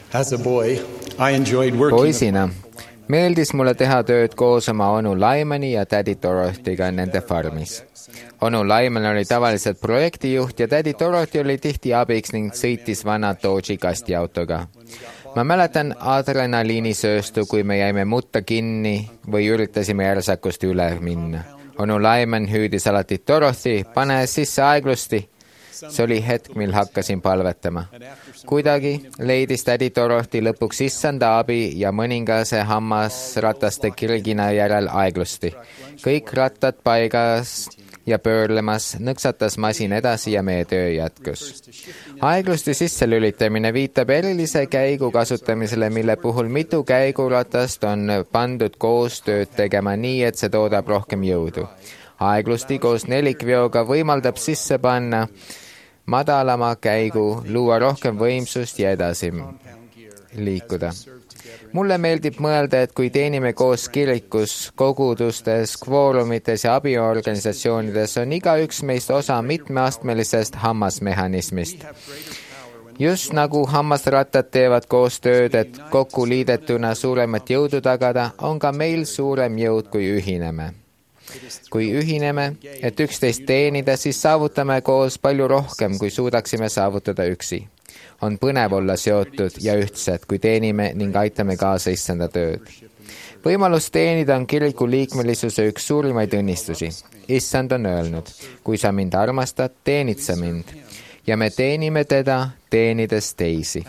As a boy, I enjoyed working. Poisina meeldis mulle teha tööd koos oma onu Laimani ja tädi Dorothyga nende farmis. Onu Laiman oli tavaliselt projektijuht ja tädi Dorothy oli tihti abiks ning sõitis vana Dodge'i kastiautoga. Ma mäletan adrenaliinisööstu, kui me jäime mutta kinni või üritasime järsakust üle minna. Onu Laiman hüüdis alati Dorothy, pane sisse aeglusti. See oli hetk, mil hakkasin palvetama. Kuidagi leidis tädi Dorothy lõpuks issanda abi ja mõningase hammasrataste kirgina järel aeglusti. Kõik rattad paigas ja pöörlemas, nõksatas masin edasi ja meie töö jätkus. Aeglusti sisselülitamine viitab erilise käigu kasutamisele, mille puhul mitu käiguratast on pandud koos tööd tegema nii, et see toodab rohkem jõudu. Aeglusti koos nelikveoga võimaldab sisse panna madalama käigu, luua rohkem võimsust ja edasi liikuda. Mulle meeldib mõelda, et kui teenime koos kirikus, kogudustes, kvoorumites ja abiorganisatsioonides, on igaüks meist osa mitmeastmelisest hammasmehhanismist. Just nagu hammasrattad teevad koos tööd, et kokku liidetuna suuremat jõudu tagada, on ka meil suurem jõud, kui ühineme. Kui ühineme, et üksteist teenida, siis saavutame koos palju rohkem, kui suudaksime saavutada üksi. On põnev olla seotud ja ühtsed, kui teenime ning aitame kaasa issanda tööd. Võimalus teenida on kiriku liikmelisuse üks suurimaid õnnistusi. Issand on öelnud, kui sa mind armastad, teenid sa mind. Ja me teenime teda, teenides teisi.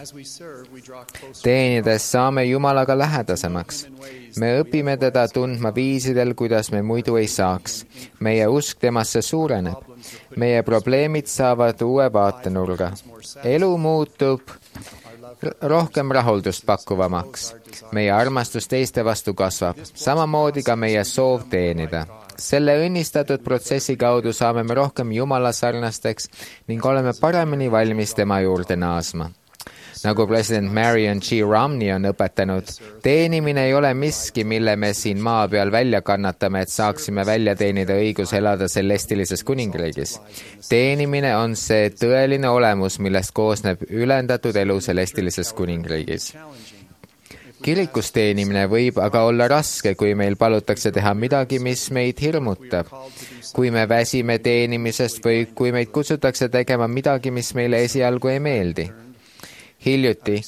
Teenides saame Jumalaga lähedasemaks. Me õpime teda tundma viisidel, kuidas me muidu ei saaks. Meie usk temasse suureneb. Meie probleemid saavad uue vaatenurga. Elu muutub rohkem rahuldust pakkuvamaks. Meie armastus teiste vastu kasvab. Samamoodi ka meie soov teenida. Selle õnnistatud protsessi kaudu saame me rohkem Jumala sarnasteks ning oleme paremini valmis tema juurde naasma. Nagu president Marion G. Romney on õpetanud, teenimine ei ole miski, mille me siin maa peal välja kannatame, et saaksime välja teenida õigus elada celestilises kuningriigis. Teenimine on see tõeline olemus, millest koosneb ülendatud elu celestilises kuningriigis. Kirikus teenimine võib aga olla raske, kui meil palutakse teha midagi, mis meid hirmutab. Kui me väsime teenimisest või kui meid kutsutakse tegema midagi, mis meile esialgu ei meeldi. Hiljuti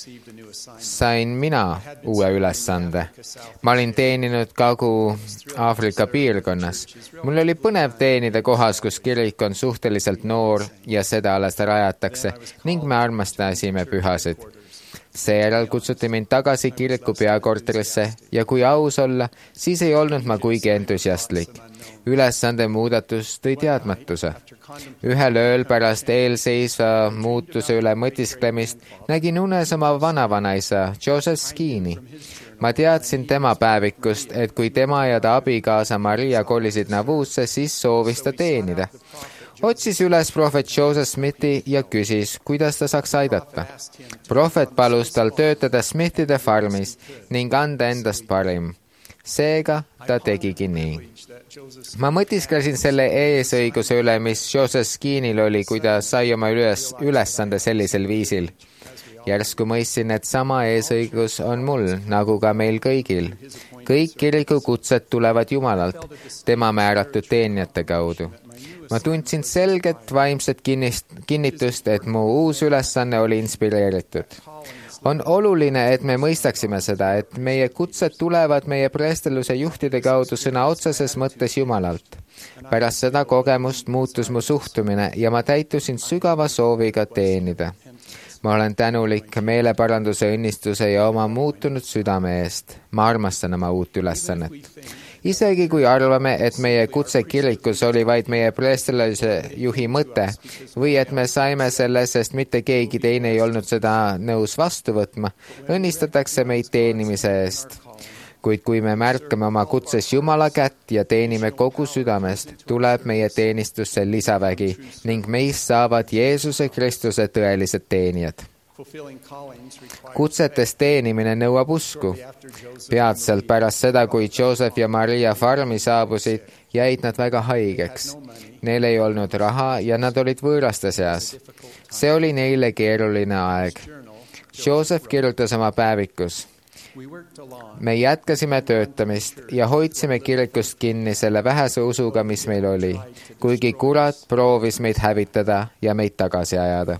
sain mina uue ülesande. Ma olin teeninud Kagu-Aafrika piirkonnas. Mul oli põnev teenida kohas, kus kirik on suhteliselt noor ja seda alles rajatakse ning me armastasime pühasid. Seejärel kutsuti mind tagasi kiriku peakorterisse ja kui aus olla, siis ei olnud ma kuigi entusiastlik. Ülesande muudatus tõi teadmatuse. Ühel ööl pärast eelseisva muutuse üle mõtisklemist nägin unes oma vanavanaisa Joseph Skeeny. Ma teadsin tema päevikust, et kui tema ja ta abikaasa Maria kolisid Nauvoosse, siis soovis ta teenida. Otsis üles prohvet Joseph Smithi ja küsis, kuidas ta saaks aidata. Prohvet palus tal töötada Smithide farmis ning anda endast parim. Seega ta tegigi nii. Ma mõtisklesin selle eesõiguse üle, mis Joseph Skeenil oli, kui ta sai oma ülesande sellisel viisil. Järsku mõistsin, et sama eesõigus on mul, nagu ka meil kõigil. Kõik kirikukutsed tulevad Jumalalt, tema määratud teenijate kaudu. Ma tundsin selget vaimset kinnitust, et mu uus ülesanne oli inspireeritud. On oluline, et me mõistaksime seda, et meie kutsed tulevad meie preesteluse juhtide kaudu sõna otseses mõttes Jumalalt. Pärast seda kogemust muutus mu suhtumine ja ma täitusin sügava sooviga teenida. Ma olen tänulik meeleparanduse õnnistuse ja oma muutunud südame eest. Ma armastan oma uut ülesannet. Isegi kui arvame, et meie kutse kirikus oli vaid meie preesteluse juhi mõte või et me saime selle, sest mitte keegi teine ei olnud seda nõus vastu võtma, õnnistatakse meid teenimise eest. Kuid kui me märkame oma kutses Jumala kätt ja teenime kogu südamest, tuleb meie teenistusse lisavägi ning meist saavad Jeesuse Kristuse tõelised teenijad. Kutsetes teenimine nõuab usku. Peatselt pärast seda, kui Joseph ja Maria farmi saabusid, jäid nad väga haigeks. Neil ei olnud raha ja nad olid võõraste seas. See oli neile keeruline aeg. Joseph kirjutas oma päevikus: me jätkasime töötamist ja hoidsime kirikust kinni selle vähese usuga, mis meil oli, kuigi kurat proovis meid hävitada ja meid tagasi ajada.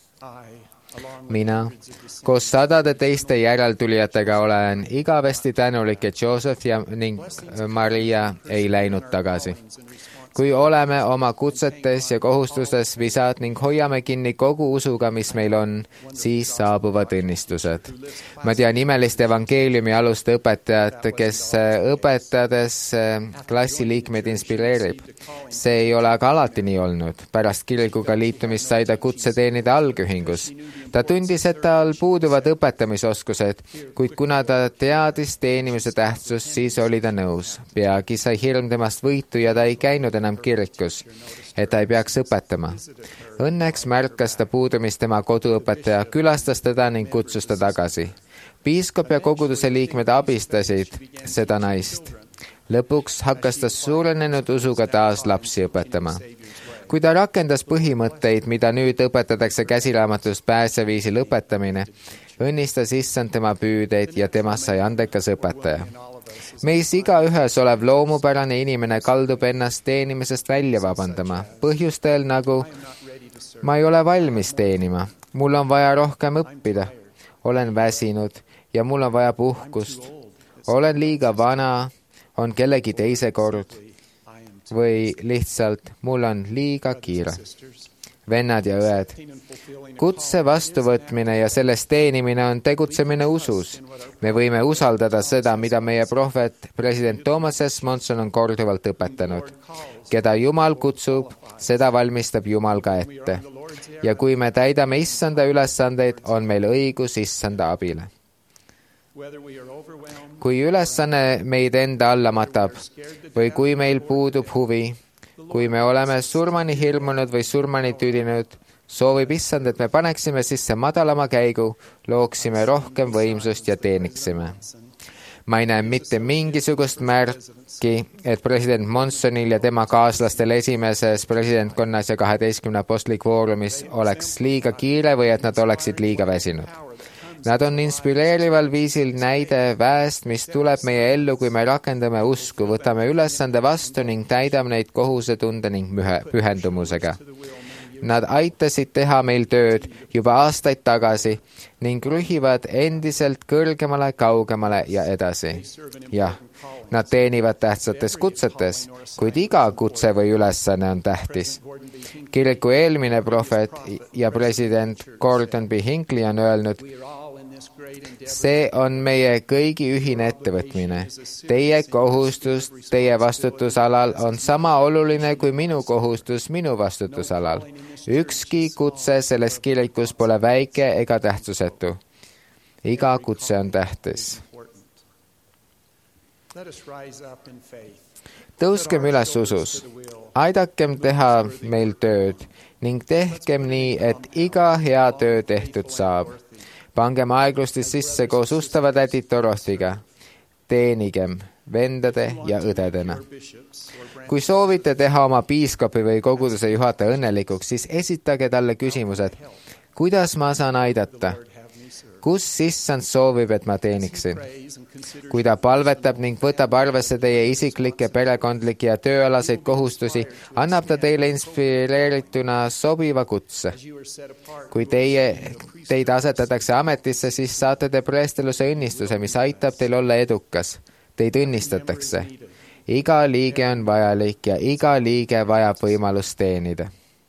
Mina koos sadade teiste järeltulijatega olen igavesti tänulik, et Joseph ning Maria ei läinud tagasi. Kui oleme oma kutsetes ja kohustustes visad ning hoiame kinni kogu usuga, mis meil on, siis saabuvad õnnistused. Ma tean imelist evangeeliumi aluste õpetajat, kes õpetades klassi liikmeid inspireerib. See ei ole aga alati nii olnud. Pärast kirikuga liitumist sai ta kutse teenida algühingus. Ta tundis, et tal puuduvad õpetamisoskused, kuid kuna ta teadis teenimise tähtsust, siis oli ta nõus. Peagi sai hirm temast võitu ja ta ei käinud enam kirikus, et ta ei peaks õpetama. Õnneks märkas ta puudumist tema koduõpetaja, külastas teda ning kutsus ta tagasi. Piiskop ja koguduse liikmed abistasid seda naist. Lõpuks hakkas ta suurenenud usuga taas lapsi õpetama. Kui ta rakendas põhimõtteid, mida nüüd õpetatakse käsiraamatust pääseviisil õpetamine, õnnistas Issand tema püüdeid ja temast sai andekas õpetaja. Meis igaühes olev loomupärane inimene kaldub ennast teenimisest välja vabandama, põhjustel nagu ma ei ole valmis teenima, mul on vaja rohkem õppida, olen väsinud ja mul on vaja puhkust, olen liiga vana, on kellegi teise kord või lihtsalt mul on liiga kiire. Vennad ja õed, kutse vastuvõtmine ja sellest teenimine on tegutsemine usus. Me võime usaldada seda, mida meie prohvet president Thomas S. Monson on korduvalt õpetanud. Keda Jumal kutsub, seda valmistab Jumal ka ette. Ja kui me täidame Issanda ülesandeid, on meil õigus Issanda abile. Kui ülesanne meid enda alla matab või kui meil puudub huvi, kui me oleme surmani hirmunud või surmani tüdinud, soovib Issand, et me paneksime sisse madalama käigu, looksime rohkem võimsust ja teeniksime. Ma ei näe mitte mingisugust märki, et president Monsonil ja tema kaaslastel esimeses presidentkonnas ja 12 apostli kvoorumis oleks liiga kiire või et nad oleksid liiga väsinud. Nad on inspireerival viisil näide väest, mis tuleb meie ellu, kui me rakendame usku, võtame ülesande vastu ning täidame neid kohusetunde ning pühendumusega. Nad aitasid teha meil tööd juba aastaid tagasi ning rühivad endiselt kõrgemale, kaugemale ja edasi. Jah, nad teenivad tähtsates kutsetes, kuid iga kutse või ülesanne on tähtis. Kiriku eelmine prohvet ja president Gordon B. Hinckley on öelnud, see on meie kõigi ühine ettevõtmine. Teie kohustus teie vastutusalal on sama oluline kui minu kohustus minu vastutusalal. Ükski kutse selles kirikus pole väike ega tähtsusetu. Iga kutse on tähtis. Tõuskem üles usus. Aidakem teha meil tööd ning tehkem nii, et iga hea töö tehtud saab. Pangem aeglusti sisse koos ustava tädi Dorothiga. Teenigem vendade ja õdedena. Kui soovite teha oma piiskopi või koguduse juhataja õnnelikuks, siis esitage talle küsimused. Kuidas ma saan aidata? Kus Issand soovib, et ma teeniksin? Kui ta palvetab ning võtab arvesse teie isiklikke, perekondlikke ja tööalaseid kohustusi, annab ta teile inspireerituna sobiva kutse. Kui teid asetatakse ametisse, siis saate te preesteluse õnnistuse, mis aitab teil olla edukas. Teid õnnistatakse. Iga liige on vajalik ja iga liige vajab võimalust teenida.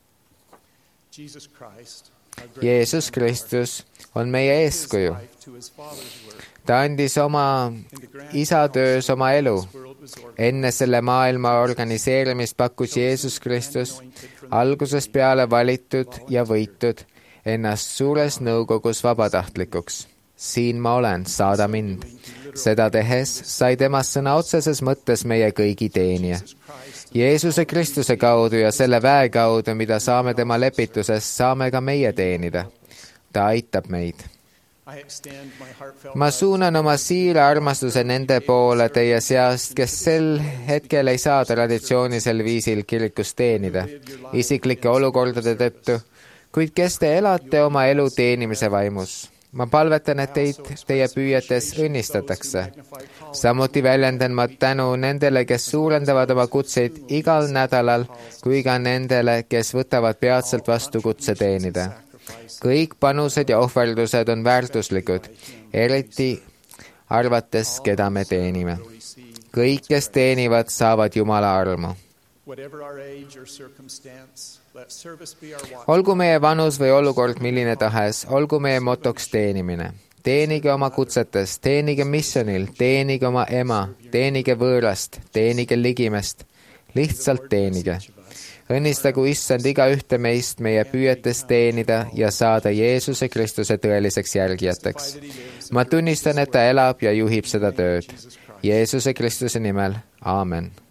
Jeesus Kristus on meie eeskuju. Ta andis oma isa töös oma elu. Enne selle maailma organiseerimist pakkus Jeesus Kristus, algusest peale valitud ja võitud, ennast suures nõukogus vabatahtlikuks. Siin ma olen, saada mind. Seda tehes sai temast sõna otseses mõttes meie kõigi teenija. Jeesuse Kristuse kaudu ja selle väe kaudu, mida saame tema lepitusest, saame ka meie teenida. Ta aitab meid. Ma suunan oma siira armastuse nende poole teie seast, kes sel hetkel ei saa traditsioonisel viisil kirikus teenida, isiklike olukordade tõttu, kuid kes te elate oma elu teenimise vaimus. ma palvetan, et teid teie püüetes õnnistatakse. Samuti väljendan ma tänu nendele, kes suurendavad oma kutseid igal nädalal, kui ka nendele, kes võtavad peatselt vastu kutse teenida. Kõik panused ja ohverdused on väärtuslikud, eriti arvates, keda me teenime. Kõik, kes teenivad, saavad Jumala armu. Olgu meie vanus või olukord milline tahes, olgu meie motoks teenimine. Teenige oma kutsetes, teenige missionil, teenige oma ema, teenige võõrast, teenige ligimest. Lihtsalt teenige. Õnnistagu Issand igaühte meist meie püüetes teenida ja saada Jeesuse Kristuse tõeliseks järgijateks. Ma tunnistan, et ta elab ja juhib seda tööd. Jeesuse Kristuse nimel. Aamen.